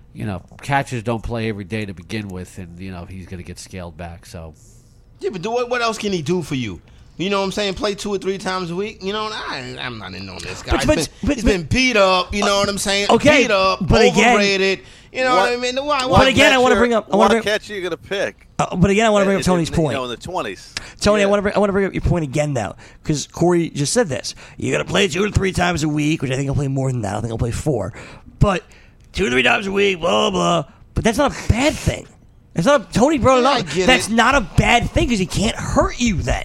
you know, catchers don't play every day to begin with, and you know he's going to get scaled back. So, Yeah, but do what, what else can he do for you? You know what I'm saying? Play two or three times a week. You know, I, I'm not in on this guy. But- He's but- been, but- he's but- been beat up. You know what I'm saying? Okay, beat up, but again- overrated. You know what, What- I mean? Why, why, But again, I wanna catcher- bring up- I What wanna bring- catcher you going to pick? Uh, but again, I want to bring up In- Tony's in, point. You know, in the twenties. Tony, I Yeah. want to bring, I want to bring up your point again now, because Corey just said this. You got to play two to three times a week, which I think I'll play more than that. I think I'll play four, but two to three times a week, blah blah. blah. But that's not a bad thing. It's not. A, Tony brought it Yeah, I up. get That's it. not a bad thing because he can't hurt you then.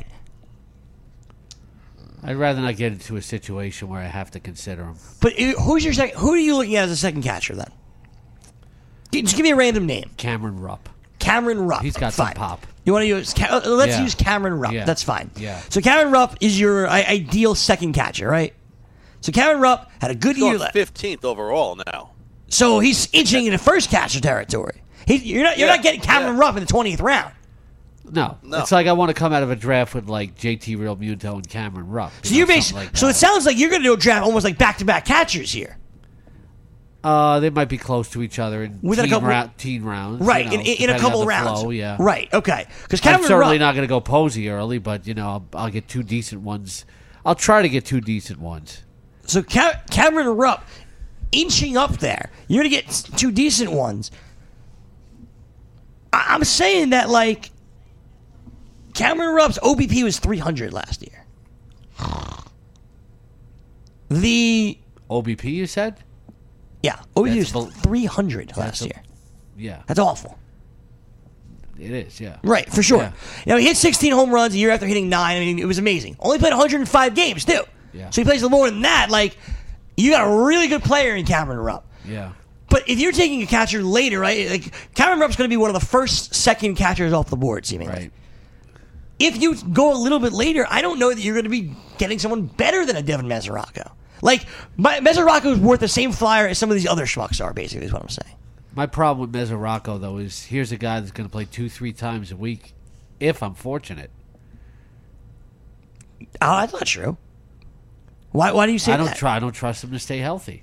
I'd rather not get into a situation where I have to consider him. But uh, who's your second? Who are you looking at as a second catcher then? G- Just give me a random name. Cameron Rupp. Cameron Rupp. He's got some fine. pop. You want to use? Ca- uh, let's Yeah. use Cameron Rupp. Yeah. That's fine. Yeah. So Cameron Rupp is your I- ideal second catcher, right? So Cameron Rupp had a good He's year going last. fifteenth overall now. So he's inching into first catcher territory. He, you're not you're Yeah, not getting Cameron yeah. Rupp in the twentieth round. No. No. It's like I want to come out of a draft with like J T Real Muto and Cameron Rupp. you So know, you're something basically like so it that. sounds like you're going to do a draft almost like back to back catchers here, Uh, they might be close to each other in Within a teen, couple- round, teen rounds. you right? know, in, in, in a depending couple on the rounds, flow, yeah. Right? Okay, because I'm Cameron certainly Rupp, not going to go Posey early, but you know I'll, I'll get two decent ones. I'll try to get two decent ones. so Ca- Cameron Rupp inching up there. You're going to get two decent ones. I- I'm saying that like Cameron Rupp's O B P was three hundred last year. The O B P, you said? yeah, O B P That's was bel- three hundred last a- year. Yeah, That's awful. it is. Yeah, Right, for sure. Yeah. You know, he hit sixteen home runs a year after hitting nine. I mean, it was amazing. Only played one hundred five games, too. Yeah. So he plays a little more than that. Like, you got a really good player in Cameron Rupp. yeah. But if you're taking a catcher later, right, like Cameron Rupp's going to be one of the first, second catchers off the board, seemingly. Right. If you go a little bit later, I don't know that you're going to be getting someone better than a Devin Mesoraco. Like, my, Mesoraco is worth the same flyer as some of these other schmucks are, basically, is what I'm saying. My problem with Mesoraco, though, is here's a guy that's going to play two, three times a week, if I'm fortunate. Oh, that's not true. Why, why do you say I don't that? try. I don't trust him to stay healthy.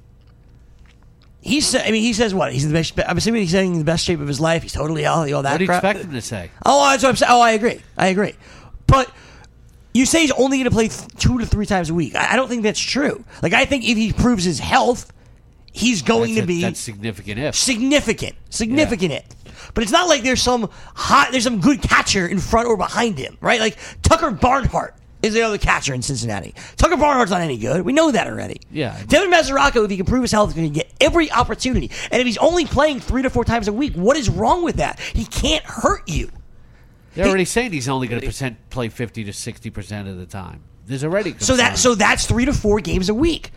He said, I mean, he says what? He's in the best. I'm assuming he's saying in the best shape of his life. He's totally healthy. All that What do you crap. expect him to say? Oh, that's what I'm saying. Oh, I agree. I agree. But you say he's only going to play th- two to three times a week. I, I don't think that's true. Like, I think if he proves his health, he's going That's to a- be that's significant. If significant, significant. It. But it's not like there's some hot, there's some good catcher in front or behind him, right? Like Tucker Barnhart is the other catcher in Cincinnati. Tucker Barnhart's not any good. We know that already. Yeah. Devin Mesoraco, if he can prove his health, is going to get every opportunity. And if he's only playing three to four times a week, what is wrong with that? He can't hurt you. they're already saying he's only going to percent play fifty to sixty percent of the time. There's already So that concern. so that's three to four games a week.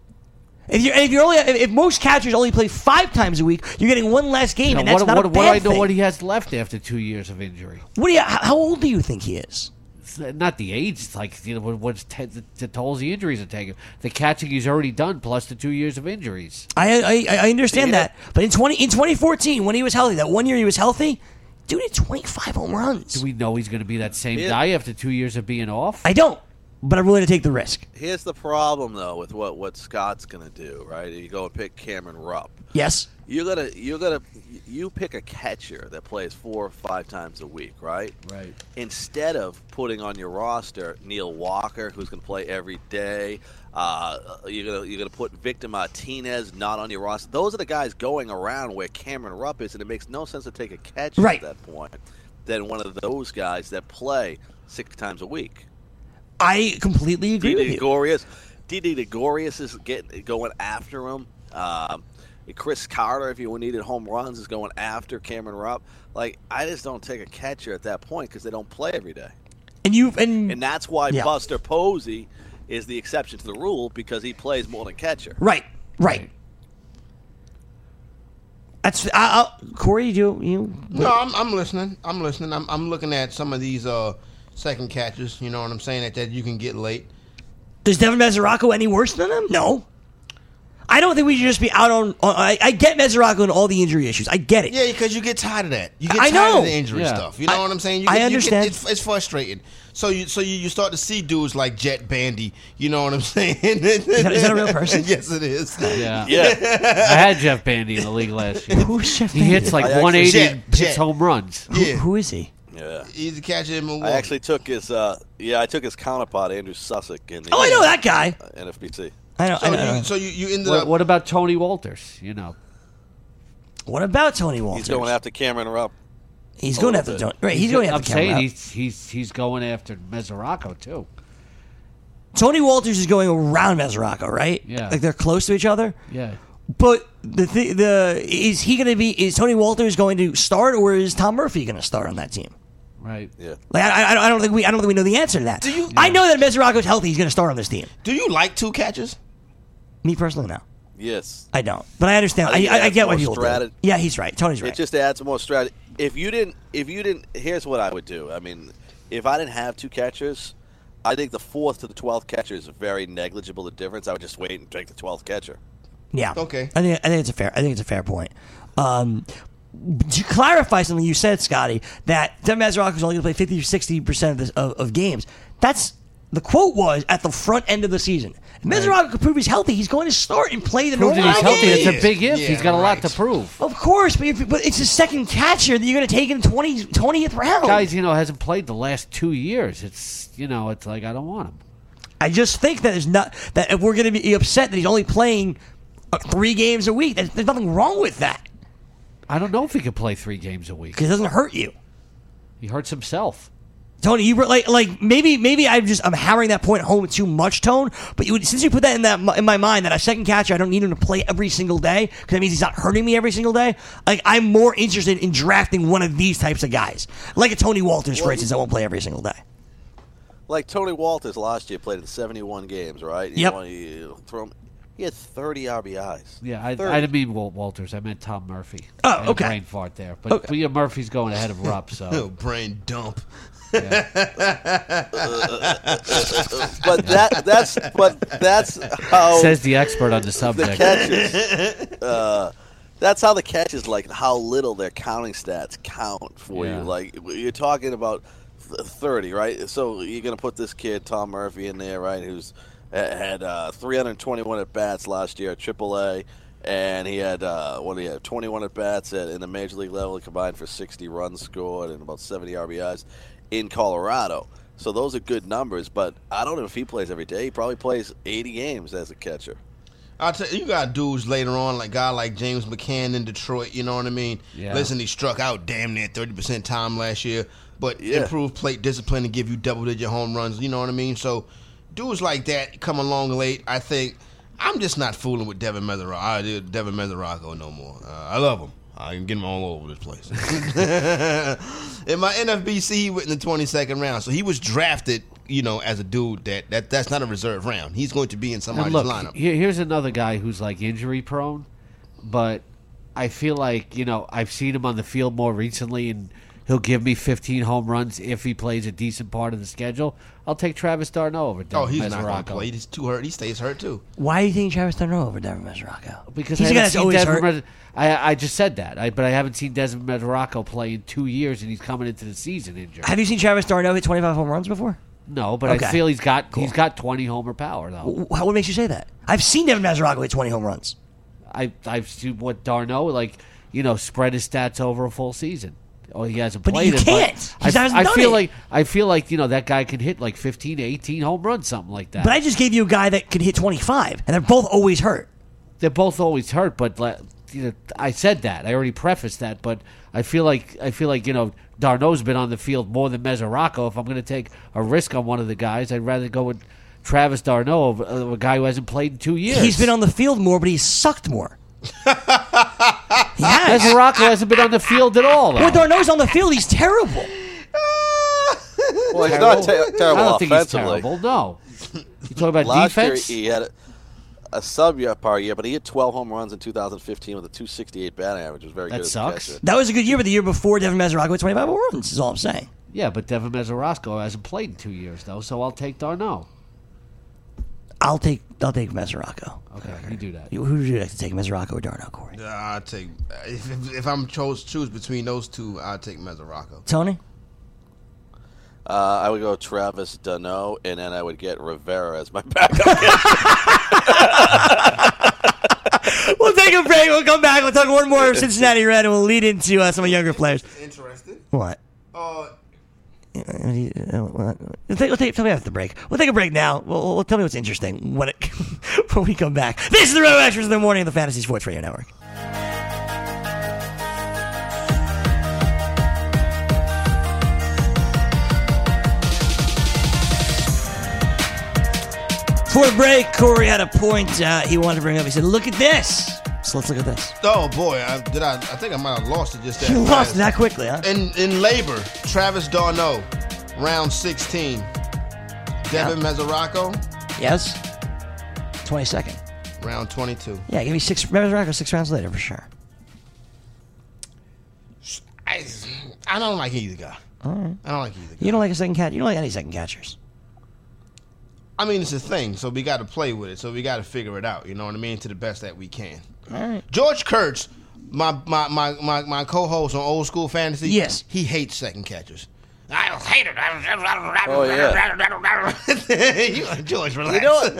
If you're if you're only if, if most catchers only play five times a week, you're getting one less game, Now, and that's what, not what, a what bad do I know thing. what he has left after two years of injury? What do you? How how old do you think he is? It's not the age. It's like you know what, what's te- the, the tolls the injuries are taking. The catching he's already done, plus the two years of injuries. I I, I understand Yeah. that, but in twenty in twenty fourteen when he was healthy, that one year he was healthy, dude had twenty-five home runs. Do we know he's going to be that same Yeah. guy after two years of being off? I don't, but I'm willing to take the risk. Here's the problem, though, with what, what Scott's going to do, right? You go and pick Cameron Rupp. Yes, You're gonna, you're gonna, you pick a catcher that plays four or five times a week, right? Right. Instead of putting on your roster Neil Walker, who's gonna play every day, uh, you're gonna you're gonna put Victor Martinez not on your roster. Those are the guys going around where Cameron Rupp is, and it makes no sense to take a catcher Right. at that point than one of those guys that play six times a week. I completely agree with Didi you. Gregorius, Didi Gregorius is getting going after him. Um, Chris Carter, if you needed home runs, is going after Cameron Rupp. Like, I just don't take a catcher at that point because they don't play every day, And you and, and that's why Yeah. Buster Posey is the exception to the rule because he plays more than catcher. right, right. That's I, I'll, Corey. You you No, I'm, I'm listening. I'm listening. I'm, I'm looking at some of these uh, second catches. You know what I'm saying? That, that you can get late. Is Devin Mesoraco any worse than him? No. I don't think we should just be out on. on I, I get Mesoraco and all the injury issues. I get it. Yeah, because you get tired of that. You get I tired know. of the injury Yeah. stuff. You know I- what I'm saying? You I get, you get- understand. it's, it's frustrating. So you so you, you start to see dudes like Jet Bandy. You know what I'm saying? Is that, is that a real person? Yes, it is. Yeah. Yeah. I had Jeff Bandy in the league last year. Who's Jeff He Bandy? hits like I actually- one eighty Jet, and hits Jet. home runs. Who, Yeah. who is he? Yeah. He's a catcher in Milwaukee. I actually took his. Uh, yeah, I took his counterpart, Andrew Sussick, in the Oh, I know that guy. uh, N F B C. I know. So I know. you so you, you ended What, up. what about Tony Walters? You know, What about Tony Walters? He's going after Cameron Rupp. He's a going little after bit. Tony. Right, he's going I'm after saying Cameron. he's he's he's going after Mesoraco too. Tony Walters is going around Mesoraco, right? Yeah. Like they're close to each other. Yeah. But the th- the is he going to be? Is Tony Walters going to start, or is Tom Murphy going to start on that team? Right. Yeah. Like I, I, I don't think we I don't think we know the answer to that. Do you- I know that Mesoraco's healthy. He's going to start on this team. Do you like two catchers? Me personally, no, Yes. I don't. But I understand. I I, think it I, I adds get what more people do. strat- Yeah, he's right. Tony's right. It just adds more strategy. If you didn't, if you didn't, here's what I would do. I mean, if I didn't have two catchers, I think the fourth to the twelfth catcher is very negligible. The difference. I would just wait and take the twelfth catcher. Yeah. Okay. I think I think it's a fair. I think it's a fair point. Um, to clarify something you said, Scotty, that Devin Mesoraco is only going to play fifty or sixty percent of, this, of of games. That's the quote was at the front end of the season. If Mesoraco can prove he's healthy, he's going to start and play the Prove that normal he's healthy. games. It's a big if. Yeah, he's got a lot right. to prove. Of course, but, if, but it's a second catcher that you're going to take in the twentieth, twentieth round. Guys, you know, hasn't played the last two years. It's you know, it's like I don't want him. I just think that there's not that if we're going to be upset that he's only playing uh, three games a week, there's, there's nothing wrong with that I don't know if he could play three games a week. because it doesn't hurt you. He hurts himself. Tony, you were like, like maybe, maybe I'm just I'm hammering that point home too much, Tone. But you, since you put that in that in my mind that a second catcher, I don't need him to play every single day because that means he's not hurting me every single day. Like I'm more interested in drafting one of these types of guys, like a Tony Walters, for Well, instance, that won't play every single day. Like Tony Walters last year played in seventy-one games, right? Yep. You want to throw him, he had thirty R B Is. Yeah, I, thirty. I didn't mean Walt Walters. I meant Tom Murphy. Oh, I had a okay. brain fart there, but, Okay. but yeah, Murphy's going ahead of Rupp. Oh, So brain dump. yeah. But that that's but that's how says the expert on the the subject. catches. Uh, that's how the catches, like how little their counting stats count for Yeah. you. Like you're talking about th- thirty, right? So you're gonna put this kid Tom Murphy in there, right? Who's had uh, three hundred twenty-one at bats last year at triple A, and he had uh, what do you have? twenty-one at bats at, in the major league level, combined for sixty runs scored and about seventy R B Is in Colorado. So those are good numbers, but I don't know if he plays every day. He probably plays eighty games as a catcher. I'll tell you, you got dudes later on, like guy like James McCann in Detroit. You know what I mean? Yeah. Listen, he struck out damn near thirty percent time last year, but Yeah. improved plate discipline and give you double digit home runs. You know what I mean? So dudes like that come along late. I think I'm just not fooling with Devin Mesoraco. I did Devin Mesoraco no more. Uh, I love him. I can get him all over this place. In my N F B C, he went in the twenty-second round, so he was drafted. You know, as a dude that, that that's not a reserve round. He's going to be in And somebody's look, lineup. here, here's another guy who's like injury prone, but I feel like you know I've seen him on the field more recently, and he'll give me fifteen home runs if he plays a decent part of the schedule. I'll take Travis d'Arnaud over Devin Oh, he's not going to Mesoraco. play. He's too hurt. He stays hurt too. Why do you think Travis d'Arnaud over Devin Mesoraco? Because he's I a guy haven't that's seen always Devin hurt. Mes- I, I just said that, I, but I haven't seen Desmond Mesoraco play in two years, and he's coming into the season injured. Have you seen Travis d'Arnaud hit twenty-five home runs before? No, but Okay. I feel he's got Cool. he's got twenty homer power though. Wh- What makes you say that? I've seen Devin Mesoraco hit twenty home runs. I I've seen what d'Arnaud like you know spread his stats over a full season. Oh, he hasn't But played you it. can't. But He I, hasn't I done feel it. like I feel like you know that guy can hit like fifteen to eighteen home runs, something like that. But I just gave you a guy that could hit twenty-five, and they're both always hurt. They're both always hurt, but like, you know, I said that. I already prefaced that, but I feel like I feel like you know d'Arnaud's been on the field more than Mesoraco. If I'm going to take a risk on one of the guys, I'd rather go with Travis d'Arnaud over uh, a guy who hasn't played in two years. He's been on the field more, but he's sucked more. He has. Mesoraco hasn't been on the field at all. Though. When d'Arnaud's on the field, he's terrible. Well, he's Terrible? not ter- terrible I don't think he's offensively. terrible. No. You talk about Last defense? year he had a, a sub year par year, but he hit twelve home runs in two thousand fifteen with a two sixty-eight batting average. It was very That good. as a sucks. catcher. That was a good year, but the year before, Devin Mesoraco hit twenty-five home runs, is all I'm saying. Yeah, but Devin Mesoraco hasn't played in two years, though, so I'll take d'Arnaud. I'll take I'll take Mesoraco. Okay, you do that. Who would you like to take, Mesoraco or Darnell, Corey? Uh, I'll take if, if, if I'm chose choose between those two, I'll take Mesoraco. Tony? Uh, I would go Travis Dano, and then I would get Rivera as my backup. We'll take a break. We'll come back. We'll talk one more of Cincinnati Red, and we'll lead into uh, some of younger players. Interested? What? Uh, We'll take, we'll take, tell me after the break. We'll take a break now. We'll, we'll tell me what's interesting when it when we come back. This is the Roto Experts in the morning of the Fantasy Sports Radio Network. Before the break, Corey had a point uh, he wanted to bring up. He said, "Look at this." So let's look at this. oh boy, I, did I? I think I might have lost it just that. You lost fast. it that quickly, huh? In in labor, Travis Darno, round sixteen. Devin Mesoraco, Yes. twenty-second. round twenty-two. Yeah, give me six. Mesoraco six rounds later for sure. I, I don't like either guy. All right. I don't like either guy. You don't like a second catch. You don't like any second catchers. I mean, it's a thing, so we got to play with it. So we got to figure it out. You know what I mean? To the best that we can. All right. George Kurtz, my my my my, my co-host on Old School Fantasy. Yes. He hates second catchers. I hate it. Oh, yeah. You, George, relax. You know what?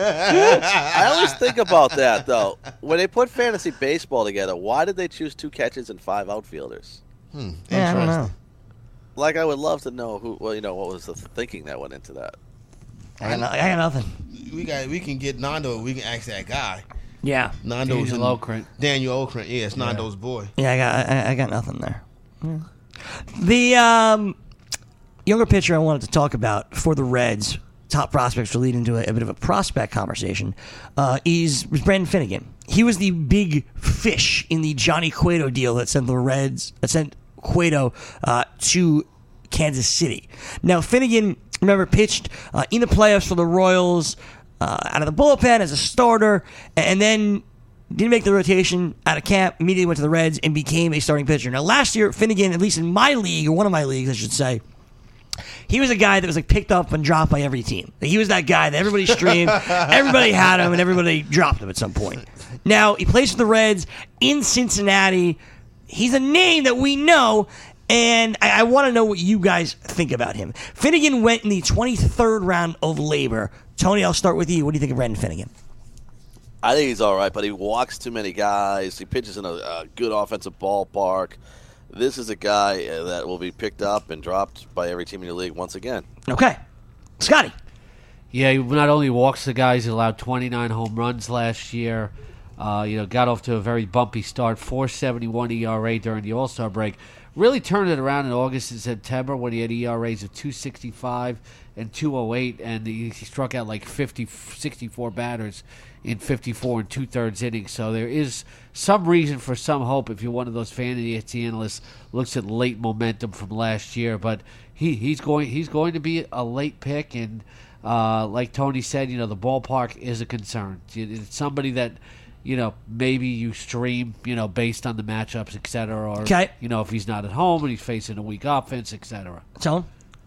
I always think about that, though. When they put fantasy baseball together, why did they choose two catches and five outfielders? Hmm, Yeah, I don't know. interesting. Like, I would love to know who. Well, you know, what was the thinking that went into that? I got, no, I got nothing. We got. We can get Nando. We can ask that guy. Yeah. Nando's Daniel in- Okrent. Daniel Okrent. Yeah, it's Nando's boy. Yeah, I got I, I got nothing there. Yeah. The um, younger pitcher I wanted to talk about for the Reds, top prospects to lead into a, a bit of a prospect conversation, uh, is was Brandon Finnegan. He was the big fish in the Johnny Cueto deal that sent the Reds that sent Cueto uh, to Kansas City. Now Finnegan, remember, pitched uh, in the playoffs for the Royals uh, out of the bullpen as a starter, and then didn't make the rotation out of camp, immediately went to the Reds and became a starting pitcher. Now, last year, Finnegan, at least in my league, or one of my leagues, I should say, he was a guy that was like picked up and dropped by every team. He was that guy that everybody streamed, everybody had him, and everybody dropped him at some point. Now, he plays for the Reds in Cincinnati. He's a name that we know, and I, I want to know what you guys think about him. Finnegan went in the twenty-third round of labor. Tony, I'll start with you. What do you think of Brandon Finnegan? I think he's all right, but he walks too many guys. He pitches in a, a good offensive ballpark. This is a guy uh, that will be picked up and dropped by every team in the league once again. Okay. Scotty. Yeah, he not only walks the guys, he allowed twenty-nine home runs last year. Uh, you know, got off to a very bumpy start, four seventy-one E R A during the All-Star break. Really turned it around in August and September when he had E R As of two sixty-five and two oh eight, and he, he struck out like fifty, sixty-four batters in fifty-four and two-thirds innings. So there is some reason for some hope if you're one of those fantasy analysts looks at late momentum from last year. But he, he's going he's going to be a late pick, and uh, like Tony said, you know, the ballpark is a concern. It's somebody that, you know, maybe you stream, you know, based on the matchups, et cetera, or, Okay. you know, if he's not at home and he's facing a weak offense, et cetera. Tone?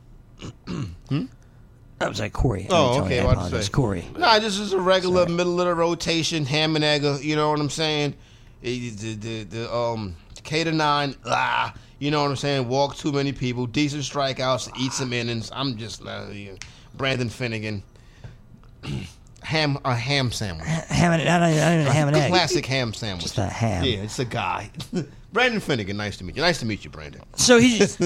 hmm? That was like Corey. Oh, I mean, Tony, okay, I what to apologize. say? Corey. Nah, this is a regular middle of the rotation ham and egger. You know what I'm saying? Eh, The the the um K to nine. Ah, you know what I'm saying? Walk too many people. Decent strikeouts. Eat some innings. I'm just uh, yeah. Brandon Finnegan. ham a ham sandwich. Ham and, not even, not even a ham and egg. Classic ham sandwich. Just a ham. Yeah, it's a guy. Brandon Finnegan, nice to meet you. Nice to meet you, Brandon. So he's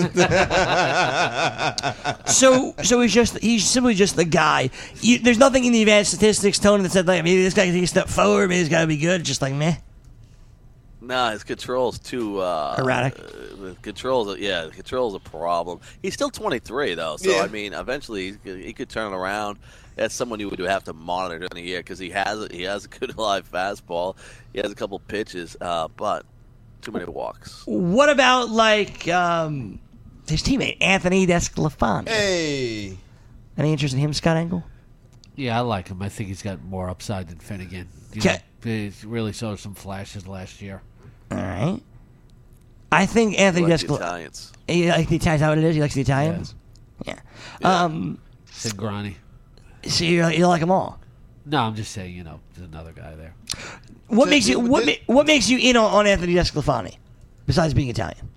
so so he's just he's simply just the guy. You, there's nothing in the advanced statistics, Tony, that said like maybe this guy can take a step forward, maybe he's got to be good. Just like meh. Nah, his control's too uh, Erratic. Uh, the controls, yeah, the control's a problem. He's still twenty-three though, so Yeah. I mean, eventually he, he could turn around. That's someone you would have to monitor during the year because he has he has a good live fastball. He has a couple pitches, uh, but too many walks. What about like um, his teammate Anthony Desclafani? Hey. Any interest in him, Scott Engel? Yeah, I like him. I think he's got more upside than Finnegan. You Okay. know, he really showed some flashes last year. All right. I think Anthony Like the Desclafani. Italians. He likes the Italians. Is that what it is? He likes the Italians. Yeah. Yeah. Um. Said Grani. So you, you like them all? No, I'm just saying, you know, there's another guy there. What So, makes you but what thi- ma- what makes you in on, on Anthony DeSclafani besides being Italian?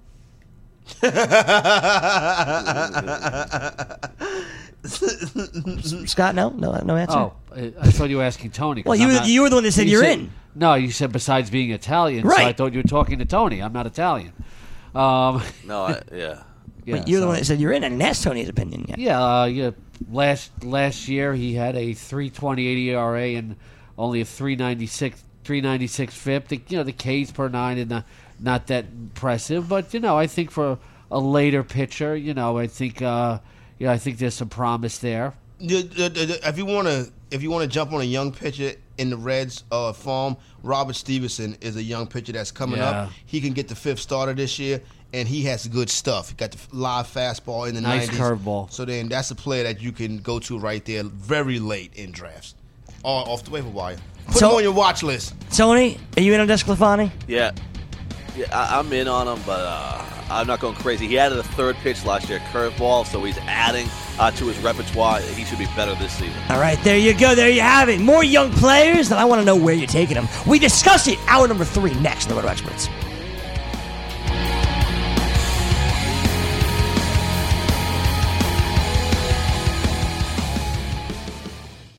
Scott, no, no, no answer. Oh, I, I thought you were asking Tony. 'cause Well, you I'm were- not- you were the one that said you you're in. No, you said besides being Italian, so Right. I thought you were talking to Tony. I'm not Italian. Um, No, I, yeah. yeah, but you're the so- one that said you're in. I didn't ask Tony's opinion yet. Yeah, uh, yeah. Last last year he had a three twenty-eight E R A and only a three ninety-six three ninety-six F I P. The, you know, the Ks per nine is not not that impressive, but you know, I think for a later pitcher, you know, I think uh, you know, I think there's some promise there. The- the- the- If you want to, if you want to jump on a young pitcher in the Reds uh, farm, Robert Stevenson is a young pitcher that's coming Yeah. up. He can get the fifth starter this year, and he has good stuff. He got the live fastball in the Nice nineties. curveball. So then that's a player that you can go to right there, very late in drafts, or off the waiver wire. Put So- him on your watch list. Tony, are you in on DeSclafani? Yeah, yeah, I, I'm in on him, but uh, I'm not going crazy. He added a third pitch last year, curveball, so he's adding uh, to his repertoire. He should be better this season. All right, there you go. There you have it. More young players, and I want to know where you're taking them. We discuss it. Hour number three next on the Roto Experts.